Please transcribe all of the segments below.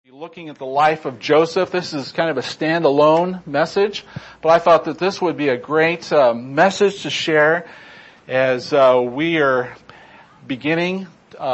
Looking at the life of Joseph. This is kind of a standalone message, but I thought that this would be a great message to share as we are beginning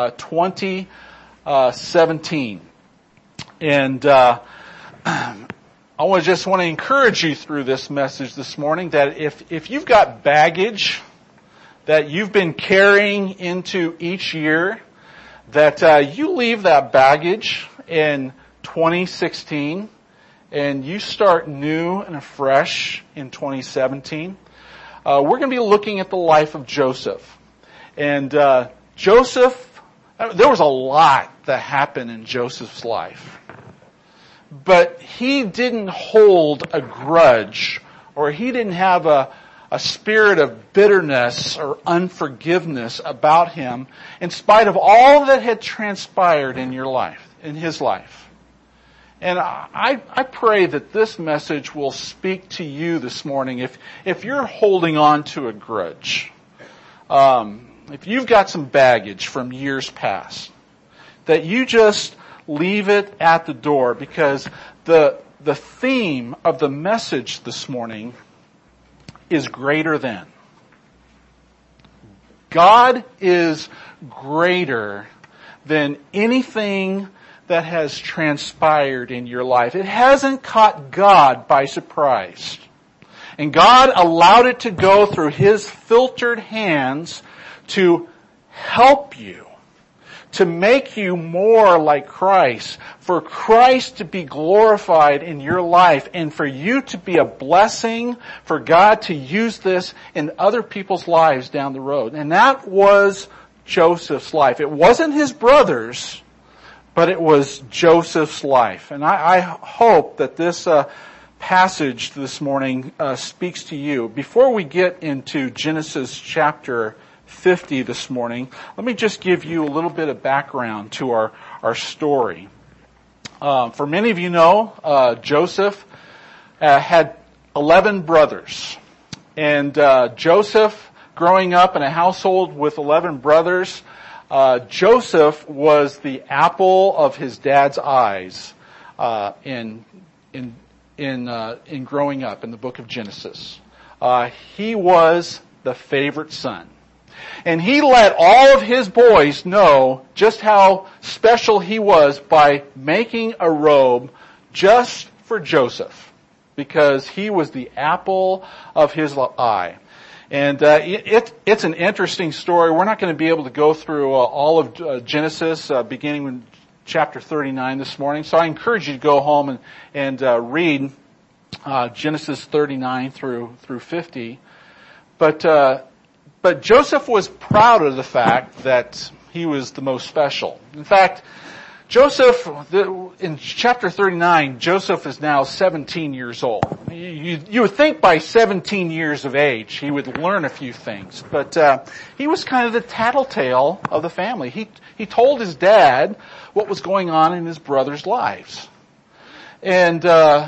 2017. And I just want to encourage you through this message this morning that if you've got baggage that you've been carrying into each year, that you leave that baggage in 2016 and you start new and afresh in 2017. We're going to be looking at the life of Joseph. And Joseph, there was a lot that happened in Joseph's life. But he didn't hold a grudge, or he didn't have a spirit of bitterness or unforgiveness about him in spite of all that had transpired in your life, in his life. And I pray that this message will speak to you this morning. If you're holding on to a grudge, if you've got some baggage from years past, that you just leave it at the door, because the theme of the message this morning is greater than. God is greater than anything that has transpired in your life. It hasn't caught God by surprise. And God allowed it to go through His filtered hands to help you, to make you more like Christ, for Christ to be glorified in your life, and for you to be a blessing, for God to use this in other people's lives down the road. And that was Joseph's life. It wasn't his brothers, but it was Joseph's life. And I hope that this passage this morning speaks to you. Before we get into Genesis chapter 50 this morning, let me just give you a little bit of background to our story. For many of you know, Joseph had 11 brothers. And Joseph, growing up in a household with 11 brothers, Joseph was the apple of his dad's eyes in growing up in the book of Genesis. He was the favorite son. And he let all of his boys know just how special he was by making a robe just for Joseph, because he was the apple of his eye. And it's an interesting story. We're not going to be able to go through all of Genesis, beginning with chapter 39 this morning. So I encourage you to go home and read Genesis 39 through 50. But Joseph was proud of the fact that he was the most special. In fact, Joseph, in chapter 39, Joseph is now 17 years old. You would think by 17 years of age he would learn a few things, but he was kind of the tattletale of the family. He told his dad what was going on in his brothers' lives. And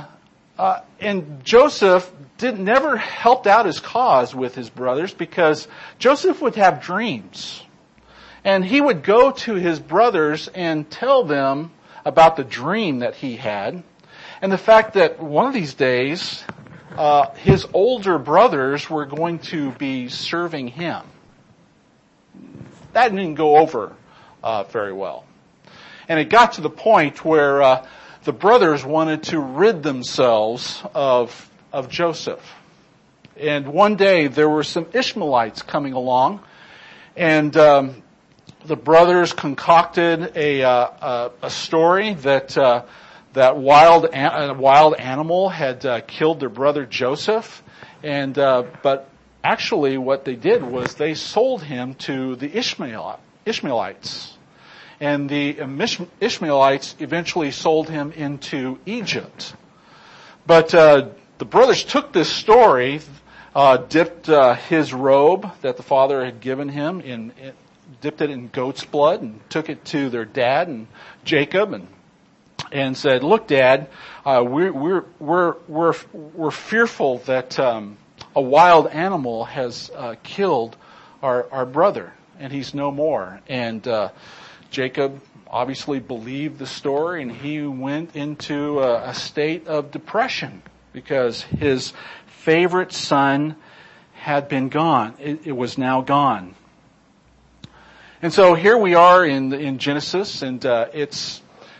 Joseph never helped out his cause with his brothers, because Joseph would have dreams. And he would go to his brothers and tell them about the dream that he had, and the fact that one of these days, his older brothers were going to be serving him. That didn't go over very well. And it got to the point where the brothers wanted to rid themselves of Joseph. And one day there were some Ishmaelites coming along, and the brothers concocted a story that a wild animal had killed their brother Joseph, and but actually what they did was they sold him to the Ishmaelites, and the Ishmaelites eventually sold him into Egypt. But the brothers took this story, dipped his robe that the father had given him dipped it in goat's blood, and took it to their dad and Jacob, and said, "Look, Dad, we're fearful that a wild animal has killed our brother, and he's no more." And Jacob obviously believed the story, and he went into a state of depression because his favorite son had been gone. It was now gone. And so here we are in Genesis, and it's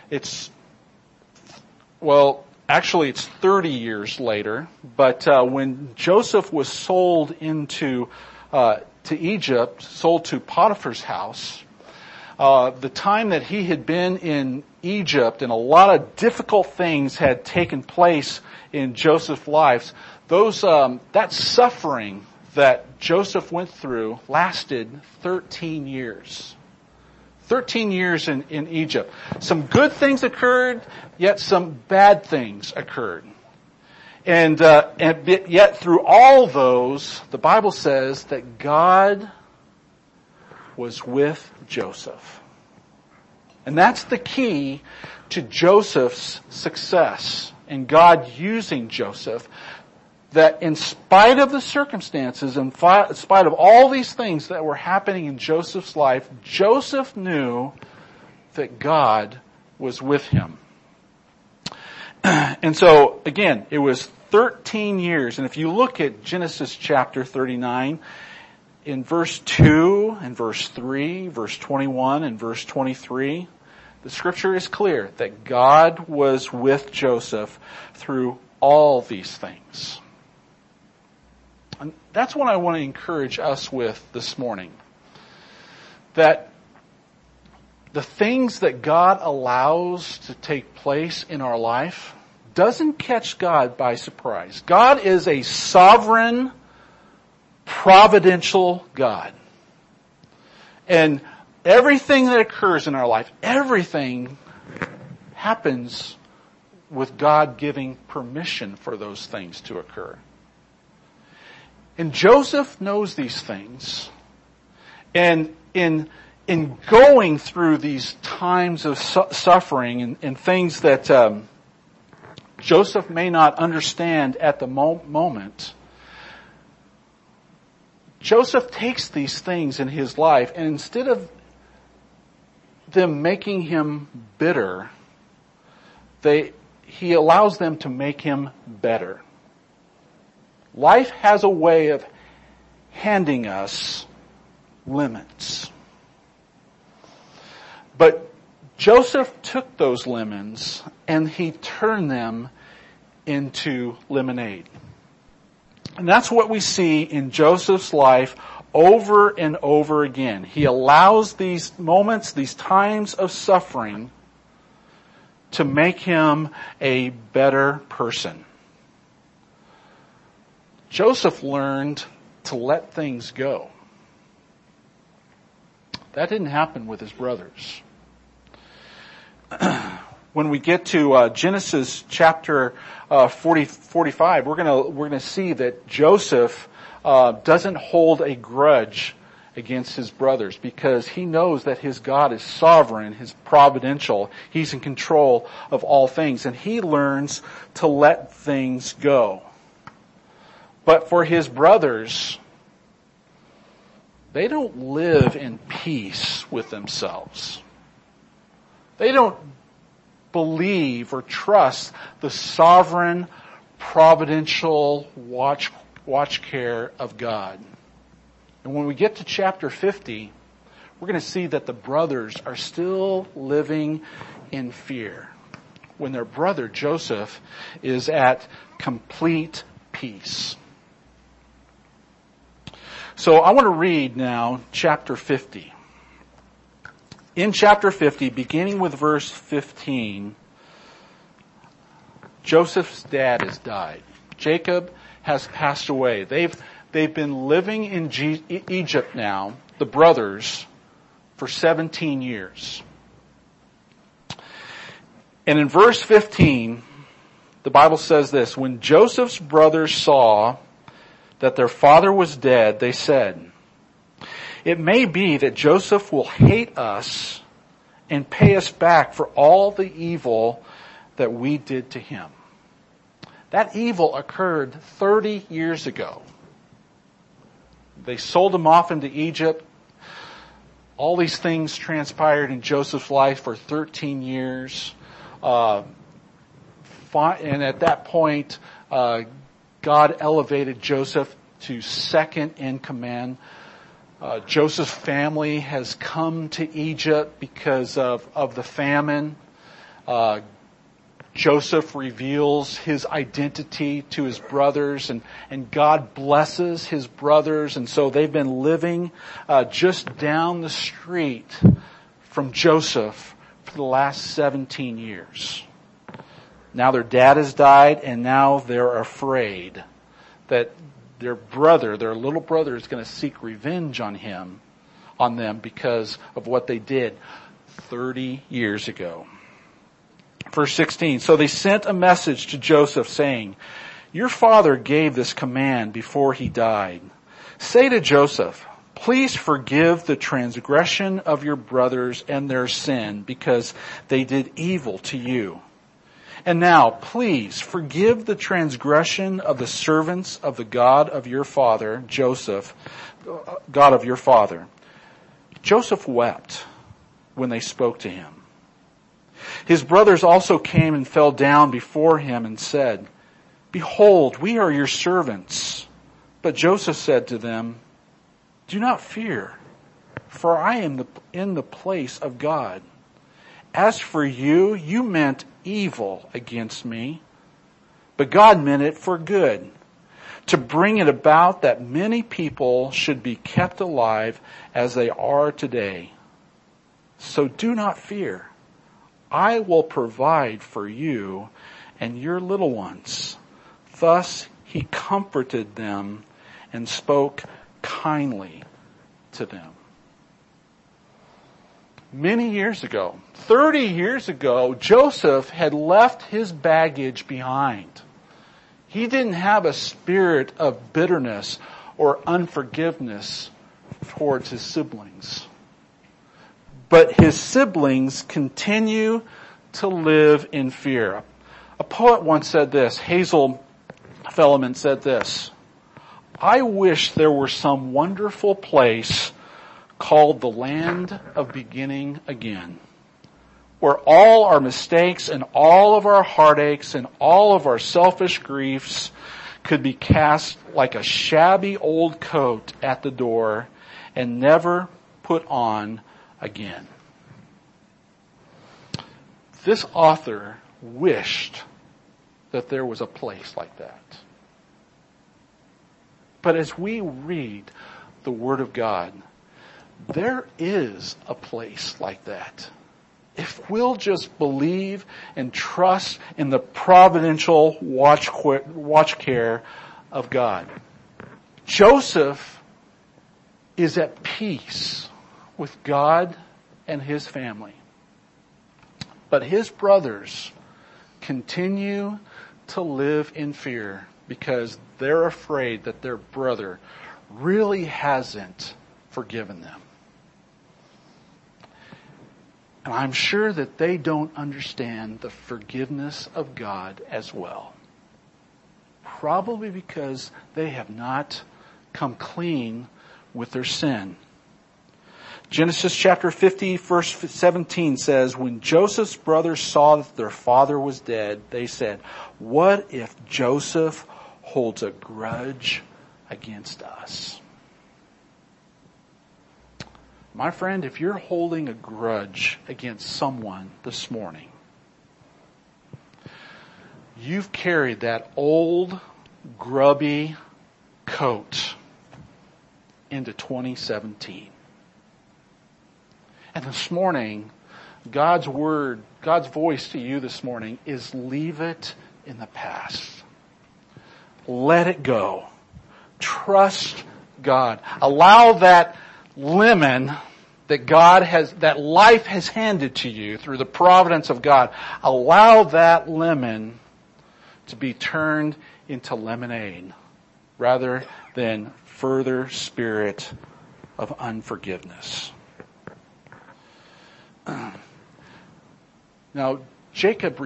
actually it's 30 years later, but when Joseph was sold into to Egypt, sold to Potiphar's house, the time that he had been in Egypt and a lot of difficult things had taken place in Joseph's life, that suffering that Joseph went through lasted 13 years. 13 years in Egypt. Some good things occurred, yet some bad things occurred. And yet through all those, the Bible says that God was with Joseph. And that's the key to Joseph's success and God using Joseph, that in spite of the circumstances, in spite of all these things that were happening in Joseph's life, Joseph knew that God was with him. And so, again, it was 13 years. And if you look at Genesis chapter 39, in verse 2 and verse 3, verse 21 and verse 23, the scripture is clear that God was with Joseph through all these things. And that's what I want to encourage us with this morning. That the things that God allows to take place in our life doesn't catch God by surprise. God is a sovereign, providential God. And everything that occurs in our life, everything happens with God giving permission for those things to occur. And Joseph knows these things. And in going through these times of suffering and things that Joseph may not understand at the moment, Joseph takes these things in his life, and instead of them making him bitter, he allows them to make him better. Life has a way of handing us lemons. But Joseph took those lemons and he turned them into lemonade. And that's what we see in Joseph's life over and over again. He allows these moments, these times of suffering to make him a better person. Joseph learned to let things go. That didn't happen with his brothers. When we get to Genesis chapter 45, we're going to see that Joseph doesn't hold a grudge against his brothers because he knows that his God is sovereign, He's providential, He's in control of all things, and he learns to let things go. But for his brothers, they don't live in peace with themselves. They don't believe or trust the sovereign, providential watch care of God. And when we get to chapter 50, we're going to see that the brothers are still living in fear when their brother Joseph is at complete peace. So I want to read now chapter 50. In chapter 50, beginning with verse 15, Joseph's dad has died. Jacob has passed away. They've been living in Egypt now, the brothers, for 17 years. And in verse 15, the Bible says this: when Joseph's brothers saw that their father was dead, they said, "It may be that Joseph will hate us and pay us back for all the evil that we did to him." That evil occurred 30 years ago. They sold him off into Egypt. All these things transpired in Joseph's life for 13 years. And at that point, God elevated Joseph to second in command. Joseph's family has come to Egypt because of the famine. Joseph reveals his identity to his brothers, and God blesses his brothers, and so they've been living just down the street from Joseph for the last 17 years. Now their dad has died, and now they're afraid that their little brother, is going to seek revenge on them because of what they did 30 years ago. Verse 16, so they sent a message to Joseph saying, your father gave this command before he died. Say to Joseph, please forgive the transgression of your brothers and their sin because they did evil to you. And now, please forgive the transgression of the servants of the God of your father, Joseph, God of your father. Joseph wept when they spoke to him. His brothers also came and fell down before him and said, behold, we are your servants. But Joseph said to them, do not fear, for I am in the place of God. As for you, you meant evil against me, but God meant it for good, to bring it about that many people should be kept alive as they are today. So do not fear. I will provide for you and your little ones. Thus he comforted them and spoke kindly to them. Many years ago, 30 years ago, Joseph had left his baggage behind. He didn't have a spirit of bitterness or unforgiveness towards his siblings. But his siblings continue to live in fear. A poet once said this, Hazel Fellman said this, I wish there were some wonderful place called the land of beginning again, where all our mistakes and all of our heartaches and all of our selfish griefs could be cast like a shabby old coat at the door and never put on again. This author wished that there was a place like that. But as we read the Word of God, there is a place like that. If we'll just believe and trust in the providential watch care of God. Joseph is at peace with God and his family. But his brothers continue to live in fear because they're afraid that their brother really hasn't forgiven them. And I'm sure that they don't understand the forgiveness of God as well. Probably because they have not come clean with their sin. Genesis chapter 50, verse 17 says, when Joseph's brothers saw that their father was dead, they said, what if Joseph holds a grudge against us? My friend, if you're holding a grudge against someone this morning, you've carried that old, grubby coat into 2017. And this morning, God's word, God's voice to you this morning is leave it in the past. Let it go. Trust God. Allow that lemon that life has handed to you through the providence of God. Allow that lemon to be turned into lemonade rather than further spirit of unforgiveness. Now, Jacob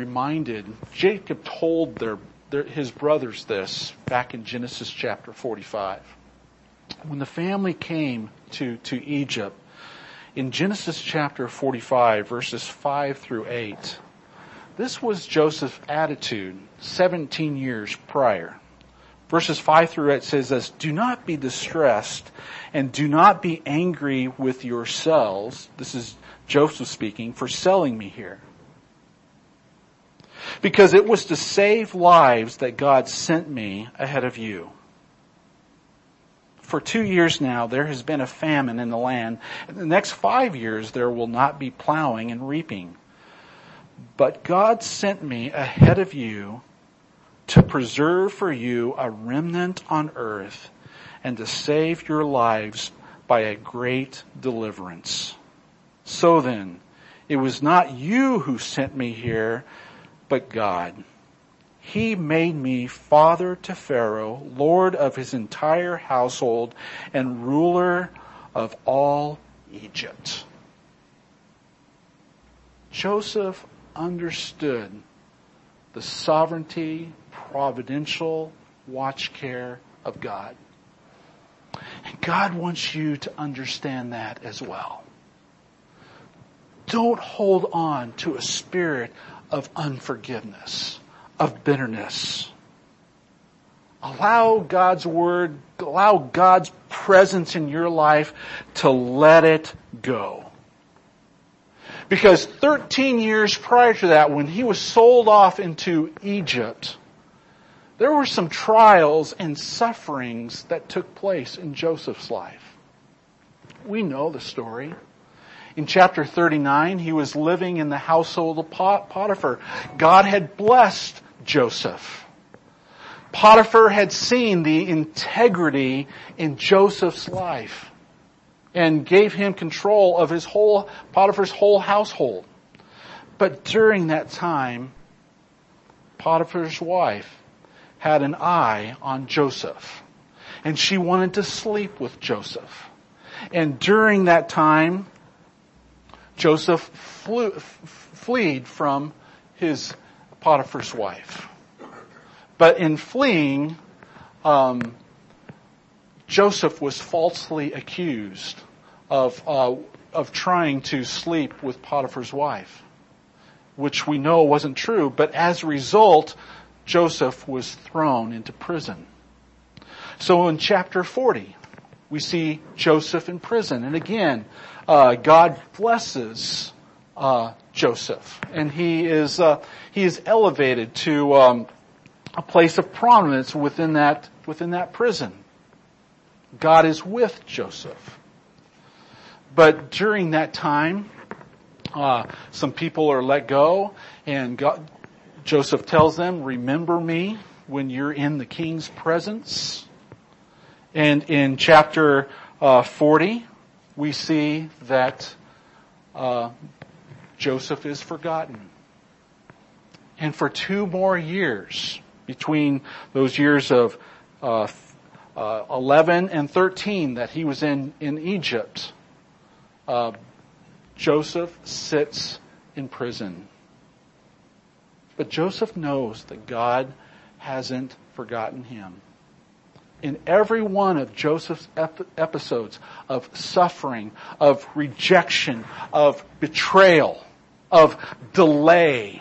told his brothers this back in Genesis chapter 45. When the family came to Egypt, In Genesis chapter 45, verses 5 through 8, this was Joseph's attitude 17 years prior. Verses 5 through 8 says this, "Do not be distressed and do not be angry with yourselves," this is Joseph speaking, "for selling me here. Because it was to save lives that God sent me ahead of you. For 2 years now there has been a famine in the land. In the next 5 years there will not be plowing and reaping. But God sent me ahead of you to preserve for you a remnant on earth and to save your lives by a great deliverance. So then, it was not you who sent me here, but God. He made me father to Pharaoh, lord of his entire household, and ruler of all Egypt." Joseph understood the sovereignty, providential watch care of God. And God wants you to understand that as well. Don't hold on to a spirit of unforgiveness, of bitterness. Allow God's word, allow God's presence in your life to let it go. Because 13 years prior to that, when he was sold off into Egypt, there were some trials and sufferings that took place in Joseph's life. We know the story. In chapter 39, he was living in the household of Potiphar. God had blessed Joseph. Potiphar had seen the integrity in Joseph's life and gave him control of Potiphar's whole household. But during that time, Potiphar's wife had an eye on Joseph, and she wanted to sleep with Joseph. And during that time, Joseph fled from his Potiphar's wife. But in fleeing, Joseph was falsely accused of trying to sleep with Potiphar's wife, which we know wasn't true. But as a result, Joseph was thrown into prison. So in chapter 40, we see Joseph in prison. And again, God blesses Joseph, and he is elevated to a place of prominence within that prison. God is with Joseph. But during that time, some people are let go, and Joseph tells them, "Remember me when you're in the king's presence." And in chapter 40, we see that Joseph is forgotten. And for 2 more years, between those years of 11 and 13 that he was in Egypt, Joseph sits in prison. But Joseph knows that God hasn't forgotten him. In every one of Joseph's episodes of suffering, of rejection, of betrayal, of delay,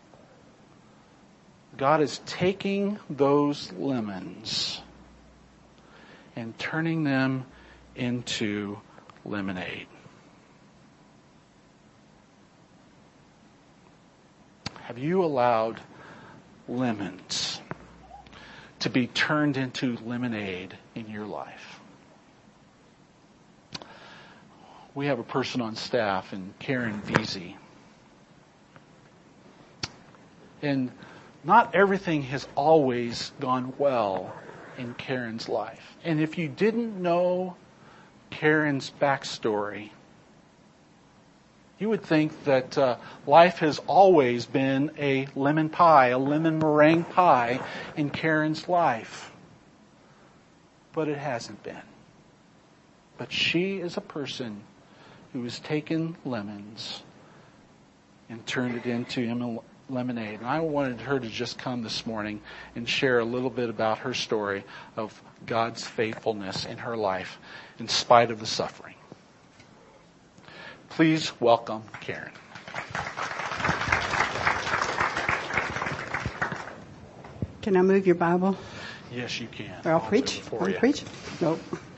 God is taking those lemons and turning them into lemonade. Have you allowed lemons to be turned into lemonade in your life? We have a person on staff, and Karen Veazey. And not everything has always gone well in Karen's life. And if you didn't know Karen's backstory, you would think that life has always been a lemon pie, a lemon meringue pie in Karen's life. But it hasn't been. But she is a person who has taken lemons and turned it into lemonade. And I wanted her to just come this morning and share a little bit about her story of God's faithfulness in her life in spite of the suffering. Please welcome Karen. Can I move your Bible? Yes, you can. Or I'll preach. For I'll you. preach? Nope.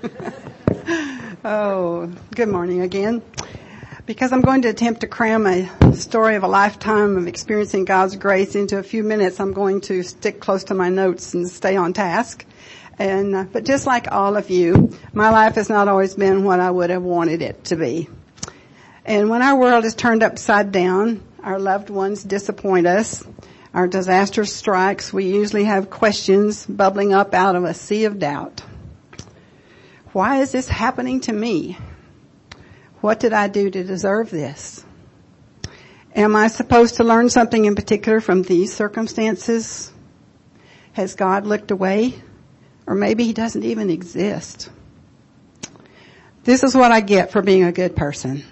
Oh, good morning again. Because I'm going to attempt to cram a story of a lifetime of experiencing God's grace into a few minutes, I'm going to stick close to my notes and stay on task. But just like all of you, my life has not always been what I would have wanted it to be. And when our world is turned upside down, our loved ones disappoint us, our disaster strikes, we usually have questions bubbling up out of a sea of doubt. Why is this happening to me? What did I do to deserve this? Am I supposed to learn something in particular from these circumstances? Has God looked away? Or maybe he doesn't even exist. This is what I get for being a good person.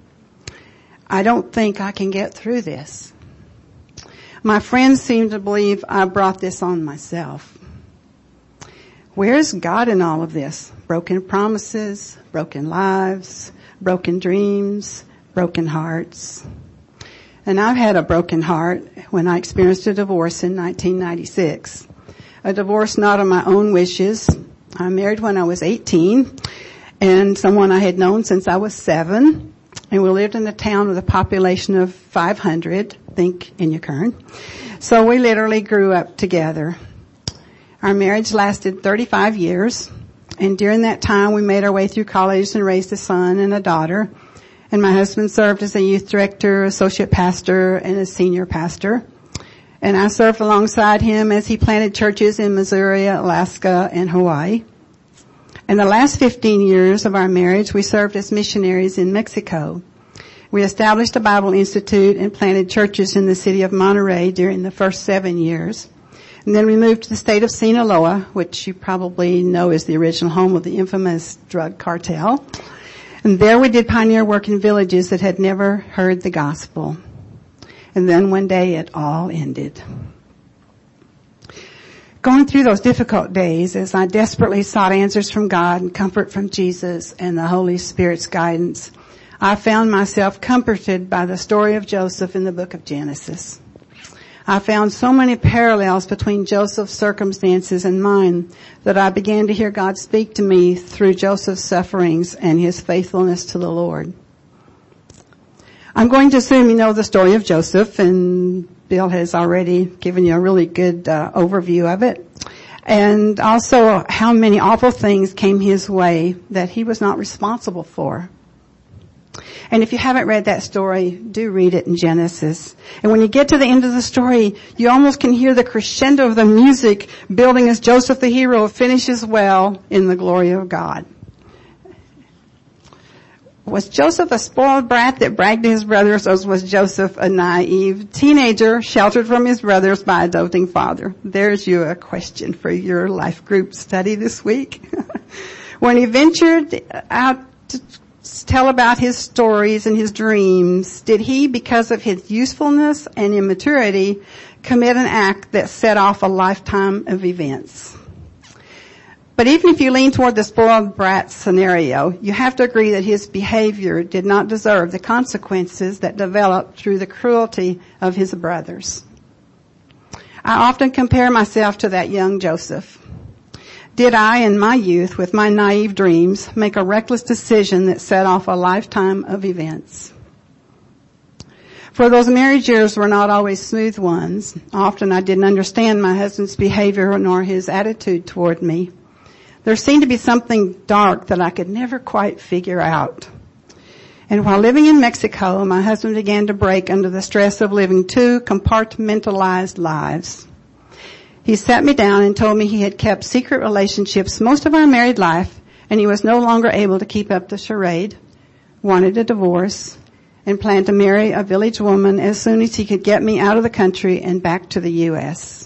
I don't think I can get through this. My friends seem to believe I brought this on myself. Where's God in all of this? Broken promises, broken lives, broken dreams, broken hearts. And I've had a broken heart when I experienced a divorce in 1996. A divorce not of my own wishes. I married when I was 18 and someone I had known since I was 7. And we lived in a town with a population of 500, think Inyakern. So we literally grew up together. Our marriage lasted 35 years. And during that time we made our way through college and raised a son and a daughter. And my husband served as a youth director, associate pastor, and a senior pastor. And I served alongside him as he planted churches in Missouri, Alaska, and Hawaii. In the last 15 years of our marriage, we served as missionaries in Mexico. We established a Bible Institute and planted churches in the city of Monterrey during the first 7 years. And then we moved to the state of Sinaloa, which you probably know is the original home of the infamous drug cartel. And there we did pioneer work in villages that had never heard the gospel. And then one day it all ended. Going through those difficult days as I desperately sought answers from God and comfort from Jesus and the Holy Spirit's guidance, I found myself comforted by the story of Joseph in the book of Genesis. I found so many parallels between Joseph's circumstances and mine that I began to hear God speak to me through Joseph's sufferings and his faithfulness to the Lord. I'm going to assume you know the story of Joseph, and Bill has already given you a really good overview of it. And also how many awful things came his way that he was not responsible for. And if you haven't read that story, do read it in Genesis. And when you get to the end of the story, you almost can hear the crescendo of the music building as Joseph the hero finishes well in the glory of God. Was Joseph a spoiled brat that bragged to his brothers, or was Joseph a naive teenager sheltered from his brothers by a doting father? There's you a question for your life group study this week. When he ventured out to tell about his stories and his dreams, did he, because of his youthfulness and immaturity, commit an act that set off a lifetime of events? But even if you lean toward the spoiled brat scenario, you have to agree that his behavior did not deserve the consequences that developed through the cruelty of his brothers. I often compare myself to that young Joseph. Did I, in my youth, with my naive dreams, make a reckless decision that set off a lifetime of events? For those marriage years were not always smooth ones. Often I didn't understand my husband's behavior nor his attitude toward me. There seemed to be something dark that I could never quite figure out. And while living in Mexico, my husband began to break under the stress of living 2 compartmentalized lives. He sat me down and told me he had kept secret relationships most of our married life, and he was no longer able to keep up the charade, wanted a divorce, and planned to marry a village woman as soon as he could get me out of the country and back to the U.S.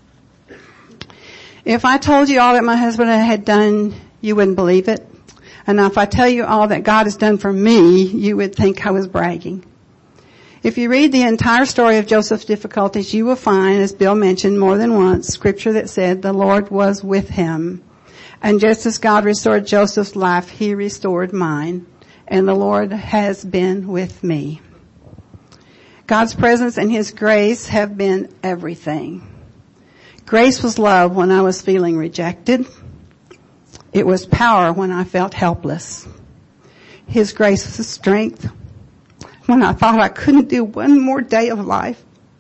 If I told you all that my husband had done, you wouldn't believe it. And if I tell you all that God has done for me, you would think I was bragging. If you read the entire story of Joseph's difficulties, you will find, as Bill mentioned more than once, scripture that said the Lord was with him. And just as God restored Joseph's life, he restored mine. and the Lord has been with me. God's presence and His grace have been everything. Grace was love when I was feeling rejected. It was power when I felt helpless. His grace was strength when I thought I couldn't do one more day of life.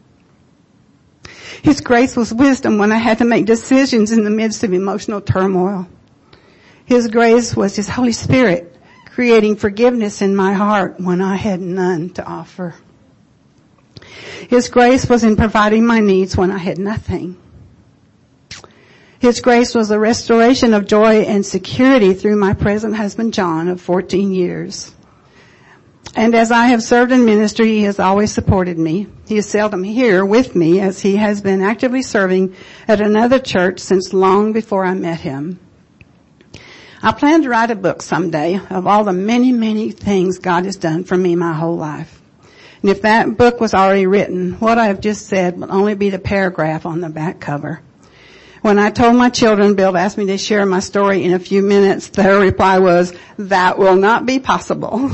His grace was wisdom when I had to make decisions in the midst of emotional turmoil. His grace was His Holy Spirit creating forgiveness in my heart when I had none to offer. His grace was in providing my needs when I had nothing. His grace was the restoration of joy and security through my present husband John of 14 years. And as I have served in ministry, He has always supported me. He is seldom here with me as He has been actively serving at another church since long before I met Him. I plan to write a book someday of all the many, many things God has done for me my whole life. And if that book was already written, what I have just said will only be the paragraph on the back cover. When I told my children Bill asked me to share my story in a few minutes, their reply was, "That will not be possible."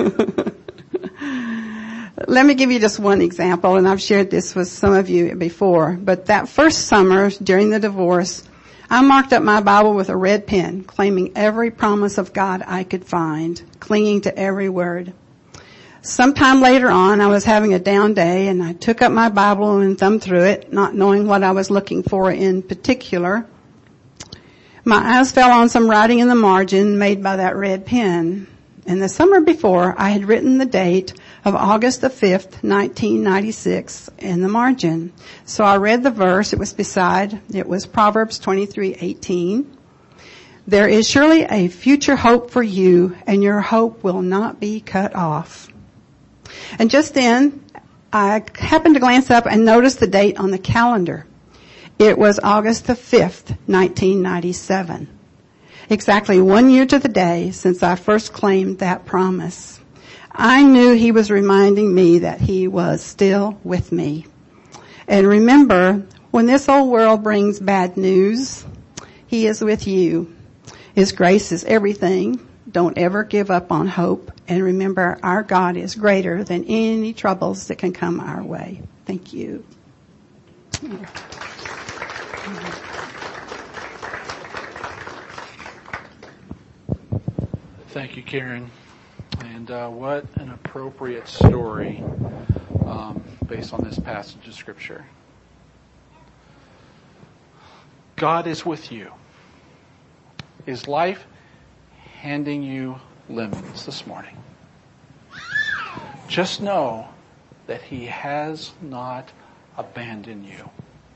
Let me give you just one example, and I've shared this with some of you before. But that first summer during the divorce, I marked up my Bible with a red pen, claiming every promise of God I could find, clinging to every word. Sometime later on, I was having a down day, and I took up my Bible and thumbed through it, not knowing what I was looking for in particular. My eyes fell on some writing in the margin made by that red pen. And the summer before, I had written the date of August the 5th, 1996 in the margin. So I read the verse it was beside. It was Proverbs 23:18. "There is surely a future hope for you, and your hope will not be cut off." And just then, I happened to glance up and notice the date on the calendar. It was August the 5th, 1997. Exactly 1 year to the day since I first claimed that promise. I knew He was reminding me that He was still with me. And remember, when this old world brings bad news, He is with you. His grace is everything. Don't ever give up on hope. And remember, our God is greater than any troubles that can come our way. Thank you. Thank you, Karen. And what an appropriate story based on this passage of Scripture. God is with you. Is life handing you lemons this morning? Just know that He has not abandoned you.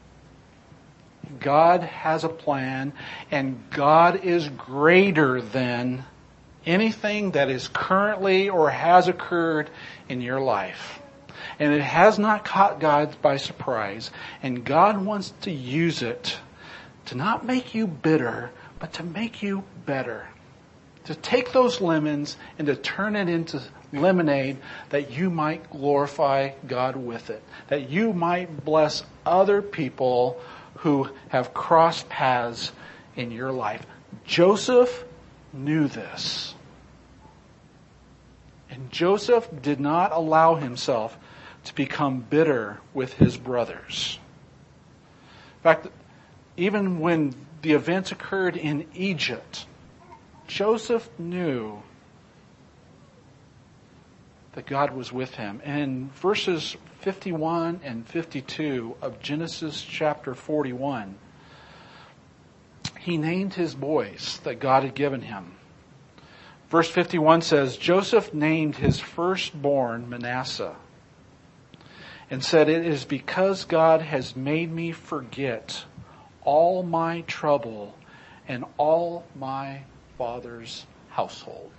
God has a plan, and God is greater than anything that is currently or has occurred in your life. And it has not caught God by surprise. And God wants to use it to not make you bitter, but to make you better. To take those lemons and to turn it into lemonade that you might glorify God with it. That you might bless other people who have crossed paths in your life. Joseph knew this. And Joseph did not allow himself to become bitter with his brothers. In fact, even when the events occurred in Egypt, Joseph knew that God was with him. And verses 51 and 52 of Genesis chapter 41, he named his boys that God had given him. Verse 51 says, Joseph named his firstborn Manasseh and said, "It is because God has made me forget all my trouble and all my father's household."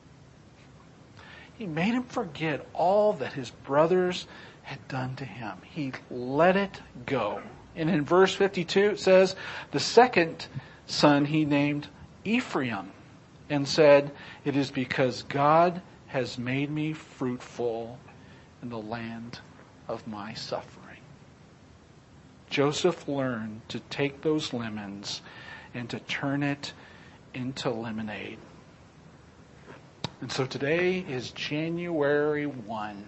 He made him forget all that his brothers had done to him. He let it go. And in verse 52 it says, the second son he named Ephraim and said, "It is because God has made me fruitful in the land of my suffering." Joseph learned to take those lemons and to turn it into lemonade. And so today is January 1.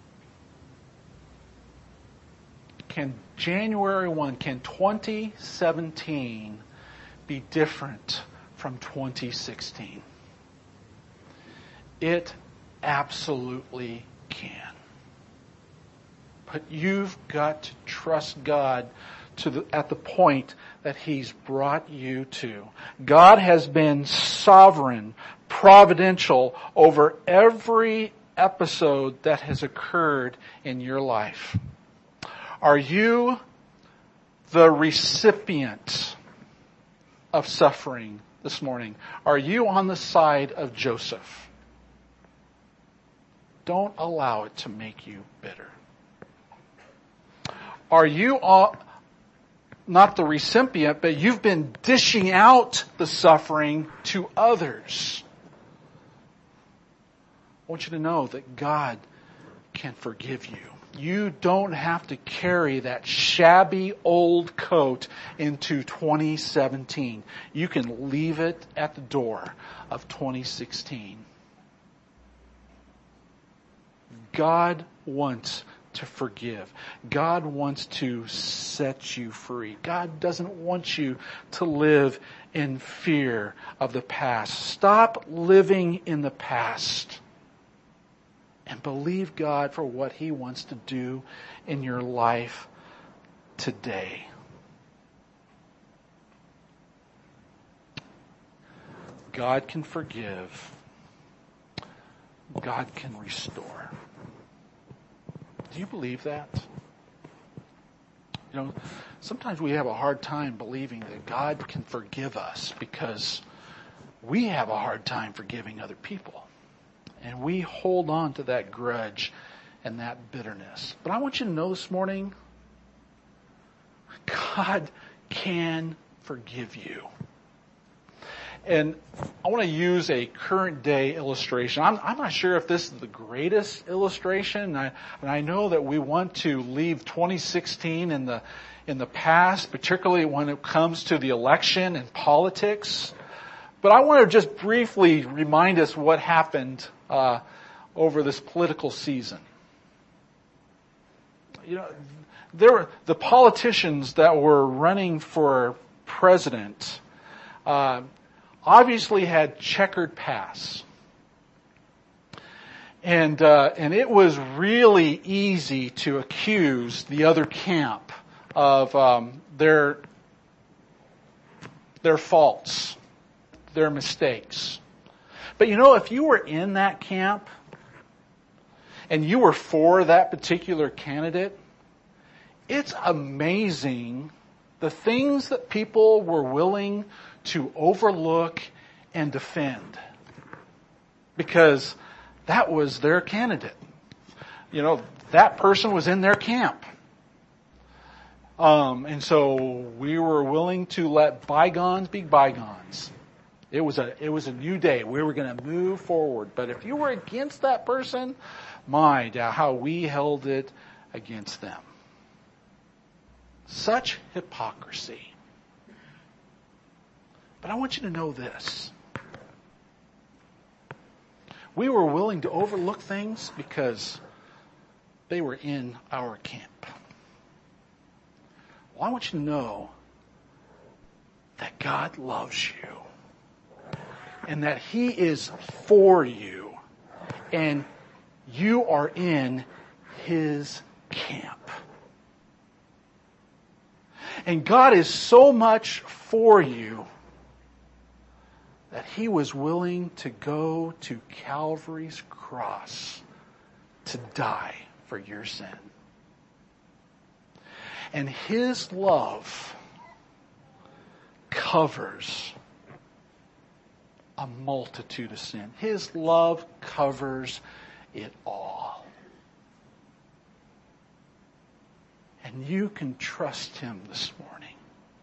Can January 1, can 2017 be different from 2016? It absolutely can. But you've got to trust God at the point that He's brought you to. God has been sovereign, providential over every episode that has occurred in your life. Are you the recipient of suffering this morning? Are you on the side of Joseph? Don't allow it to make you bitter. Are you not the recipient, but you've been dishing out the suffering to others? I want you to know that God can forgive you. You don't have to carry that shabby old coat into 2017. You can leave it at the door of 2016. God wants to forgive. God wants to set you free. God doesn't want you to live in fear of the past. Stop living in the past and believe God for what He wants to do in your life today. God can forgive. God can restore. Do you believe that? You know, sometimes we have a hard time believing that God can forgive us because we have a hard time forgiving other people. And we hold on to that grudge and that bitterness. But I want you to know this morning, God can forgive you. And I want to use a current day illustration. I'm not sure if this is the greatest illustration. And I know that we want to leave 2016 in the past, particularly when it comes to the election and politics. But I want to just briefly remind us what happened over this political season. You know, there were the politicians that were running for president obviously had checkered pasts. And it was really easy to accuse the other camp of their faults, their mistakes. But you know, if you were in that camp and you were for that particular candidate, it's amazing the things that people were willing to overlook and defend because that was their candidate. You know, that person was in their camp. And so we were willing to let bygones be bygones. It was a new day. We were going to move forward. But if you were against that person, my, how we held it against them. Such hypocrisy. But I want you to know this. We were willing to overlook things because they were in our camp. Well, I want you to know that God loves you and that He is for you and you are in His camp. And God is so much for you that He was willing to go to Calvary's cross to die for your sin. And His love covers a multitude of sin. His love covers it all. And you can trust Him this morning.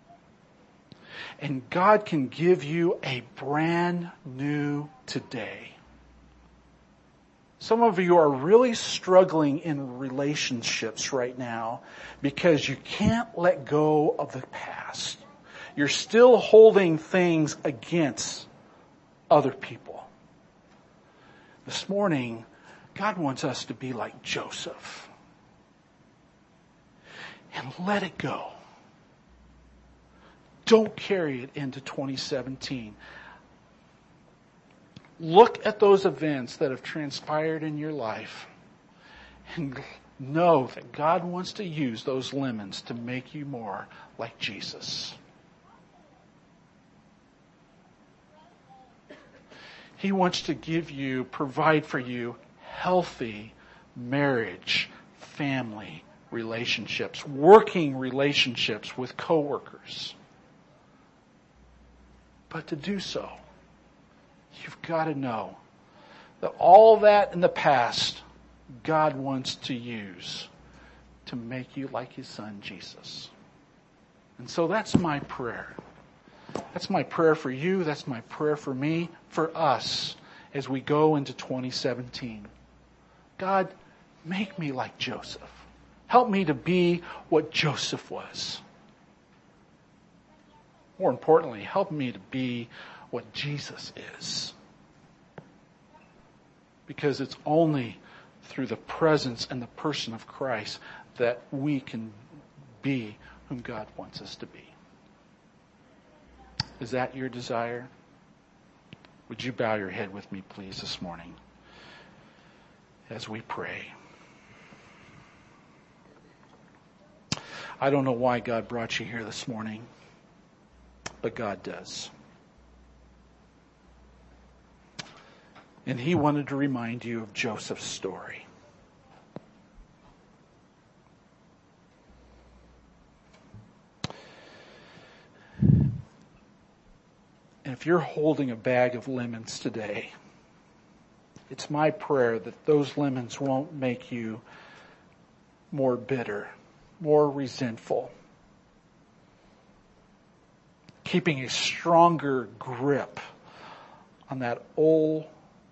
And God can give you a brand new today. Some of you are really struggling in relationships right now because you can't let go of the past. You're still holding things against other people. This morning, God wants us to be like Joseph and let it go. Don't carry it into 2017. Look at those events that have transpired in your life and know that God wants to use those lemons to make you more like Jesus. He wants to provide for you healthy marriage, family relationships, working relationships with coworkers. But to do so, you've got to know that all that in the past, God wants to use to make you like His Son, Jesus. And so that's my prayer. That's my prayer for you. That's my prayer for me, for us, as we go into 2017. God, make me like Joseph. Help me to be what Joseph was. More importantly, help me to be what Jesus is. Because it's only through the presence and the person of Christ that we can be whom God wants us to be. Is that your desire? Would you bow your head with me, please, this morning as we pray? I don't know why God brought you here this morning, but God does. And He wanted to remind you of Joseph's story. And if you're holding a bag of lemons today, it's my prayer that those lemons won't make you more bitter, more resentful, keeping a stronger grip on that old,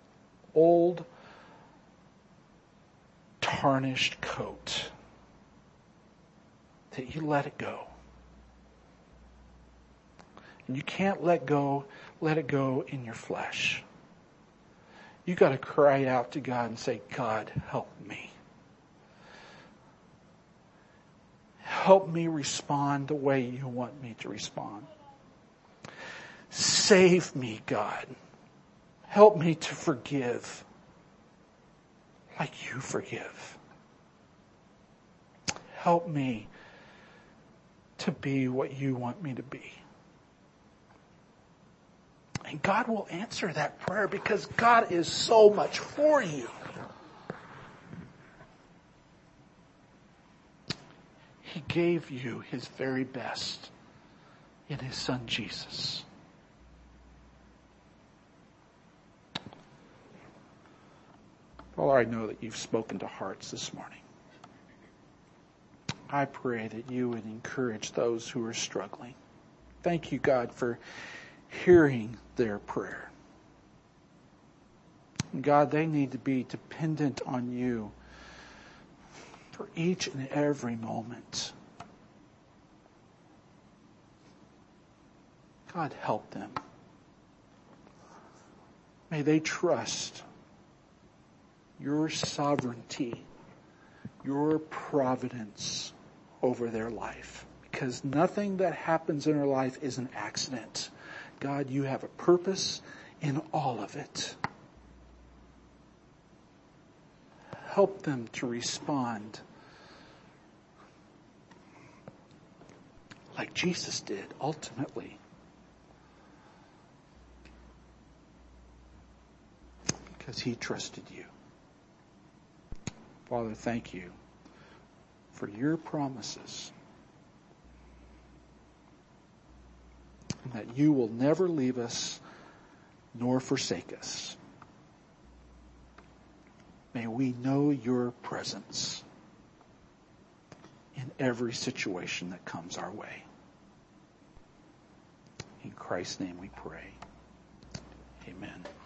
tarnished coat, that you let it go. And you can't let it go in your flesh. You got to cry out to God and say, God, help me. Help me respond the way you want me to respond. Save me, God. Help me to forgive like you forgive. Help me to be what you want me to be. And God will answer that prayer because God is so much for you. He gave you His very best in His Son Jesus. Father, I know that you've spoken to hearts this morning. I pray that you would encourage those who are struggling. Thank you, God, for hearing their prayer. God, they need to be dependent on you for each and every moment. God, help them. May they trust your sovereignty, your providence over their life. Because nothing that happens in our life is an accident. God, you have a purpose in all of it. Help them to respond like Jesus did, ultimately. Because He trusted you. Father, thank you for your promises. And that you will never leave us nor forsake us. May we know your presence in every situation that comes our way. In Christ's name we pray. Amen.